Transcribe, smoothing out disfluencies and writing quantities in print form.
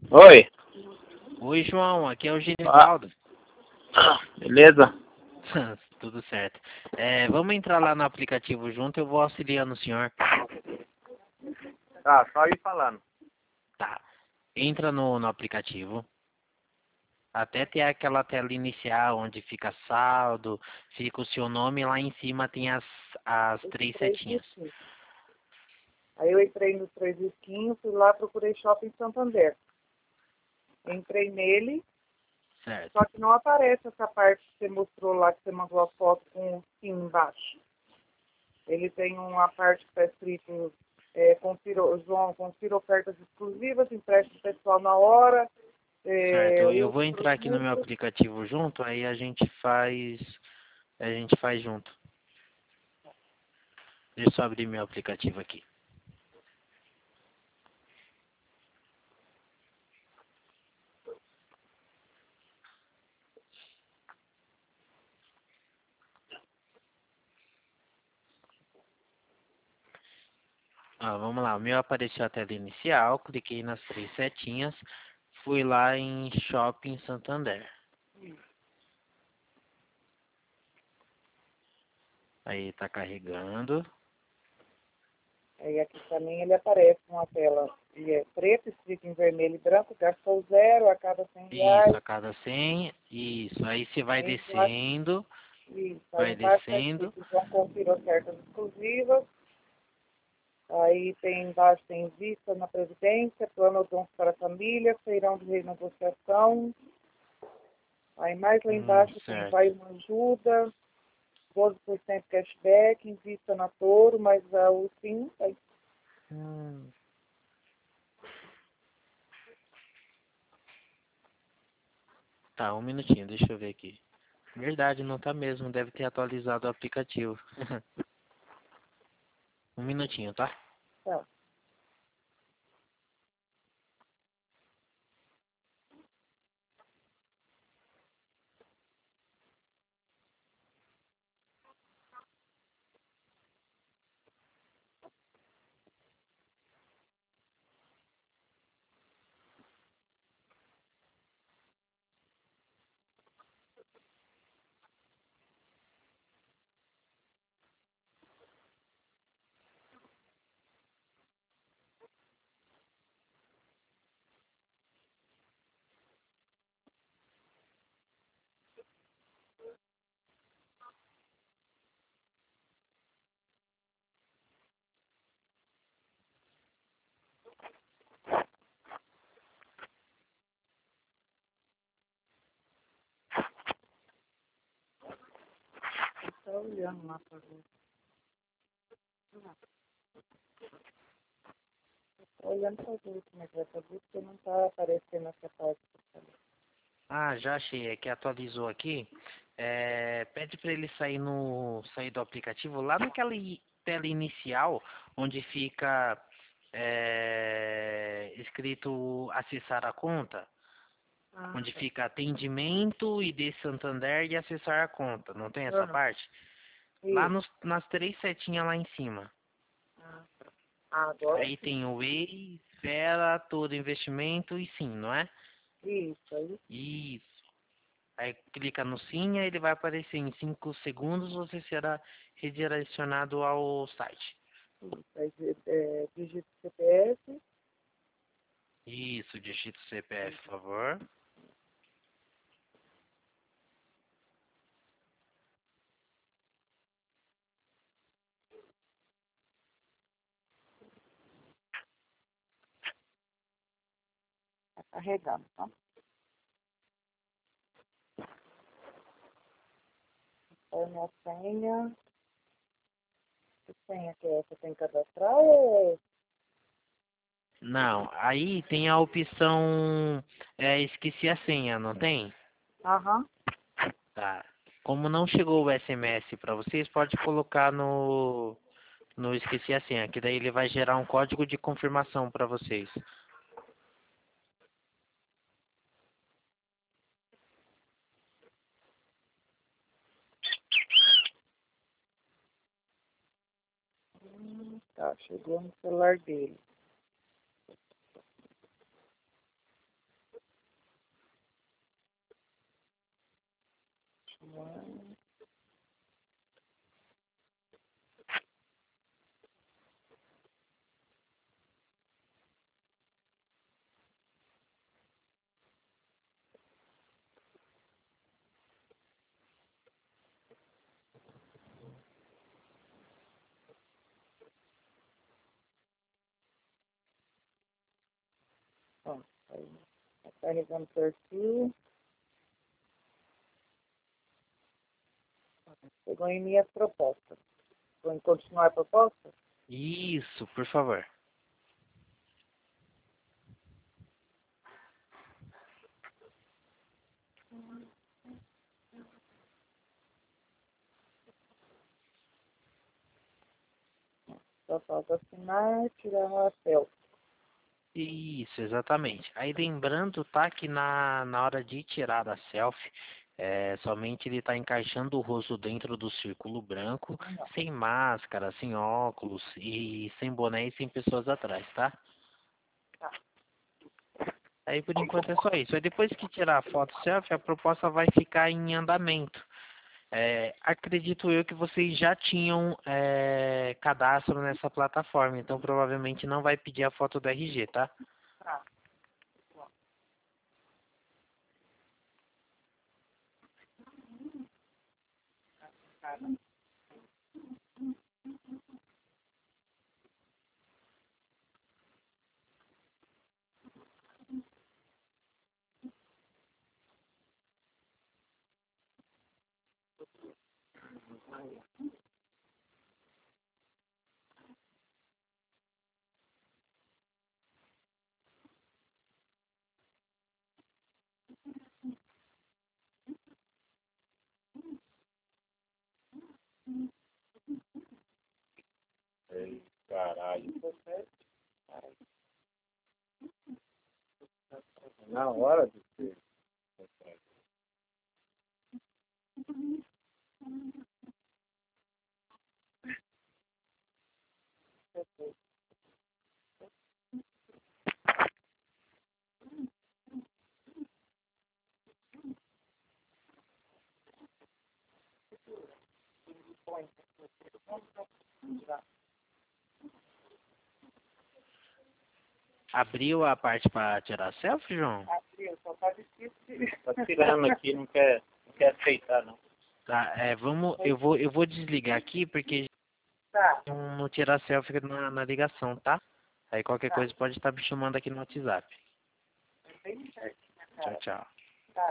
Oi. Oi, João, aqui é o Ah, Genivaldo. beleza? Tudo certo. Vamos entrar lá no aplicativo junto, eu vou auxiliando o senhor. Tá, só ir falando. Tá. Entra no aplicativo, até ter aquela tela inicial onde fica saldo, fica o seu nome, lá em cima tem as três Três setinhas. risquinhos. Aí eu entrei nos 3 risquinhos, fui lá, procurei Shopping Santander. Entrei nele, Certo. só que não aparece essa parte que você mostrou lá, que você mandou a foto com o sim embaixo. Ele tem uma parte que está escrito, João, confira ofertas exclusivas, empréstimo pessoal na hora. Certo. Eu Os vou entrar aqui no meu produtos. aplicativo junto, aí a gente faz junto. Deixa eu só abrir meu aplicativo aqui. Vamos lá, o meu apareceu a tela inicial, cliquei nas três setinhas, fui lá em Shopping Santander. Aí tá carregando. Aí aqui também ele aparece uma tela preta, escrito em vermelho e branco, gastou zero, a cada Isso, R$ 100. a cada 100, isso. Aí você vai Aí embaixo, descendo, isso, aí vai embaixo está descendo. escrito, João, confira ofertas exclusivas. Aí tem embaixo, tem vista na Previdência, plano odonto para a família, feirão de renegociação. Aí mais lá embaixo tem Certo. vai uma ajuda, 12% cashback, invista na Toro, mas o sim não tem. Hum, tá, um minutinho, deixa eu ver aqui. Verdade, não tá mesmo, deve ter atualizado o aplicativo. Um minutinho, tá? Tá. Tá olhando lá para ver. Tá olhando para ver como é que vai fazer, porque não tá aparecendo essa parte que eu falei. Já achei, é que atualizou aqui. Pede para ele sair do aplicativo lá naquela tela inicial onde fica escrito acessar a conta, onde Tá. fica atendimento, ID Santander e acessar a conta. Não tem essa Ah, parte? Lá isso. nas três setinhas lá em cima. Ah, tá. Agora Aí sim. tem o EI, Vera, todo investimento e sim, não é? Isso, aí Isso. Aí clica no sim, aí ele vai aparecer em 5 segundos, você será redirecionado ao site. isso. Aí digita o CPF. Isso, digita o CPF, por favor. Tá carregando, tá? Põe minha senha. Que senha que é essa? Tem que cadastrar ou é? Não, aí tem a opção esqueci a senha, não tem? Aham. Tá. Como não chegou o SMS para vocês, pode colocar no esqueci a senha, que daí ele vai gerar um código de confirmação para vocês. Tá, chegou no celular dele. Ó, aí, tá carregando o perfil. Chegou em minhas propostas. Vou em continuar a proposta? Isso, por favor. Só falta assinar, tirar uma selfie. Isso, exatamente. Aí lembrando, tá, que na hora de tirar a selfie, somente ele tá encaixando o rosto dentro do círculo branco, sem máscara, sem óculos e sem boné e sem pessoas atrás, tá? Tá. Aí por enquanto é só isso. Aí depois que tirar a foto selfie, a proposta vai ficar em andamento. Acredito eu que vocês já tinham cadastro nessa plataforma, então provavelmente não vai pedir a foto do RG, tá? Tá. Ei, caralho. Na hora de ser. Abriu a parte para tirar selfie, João? Aqui, só tá difícil de... Tá tirando aqui, não quer aceitar, não. Tá, eu vou desligar aqui porque Tá, não tirar selfie na ligação, tá? Aí qualquer tá. coisa pode estar me chamando aqui no WhatsApp. Bem certinho, Tchau, cara. tchau.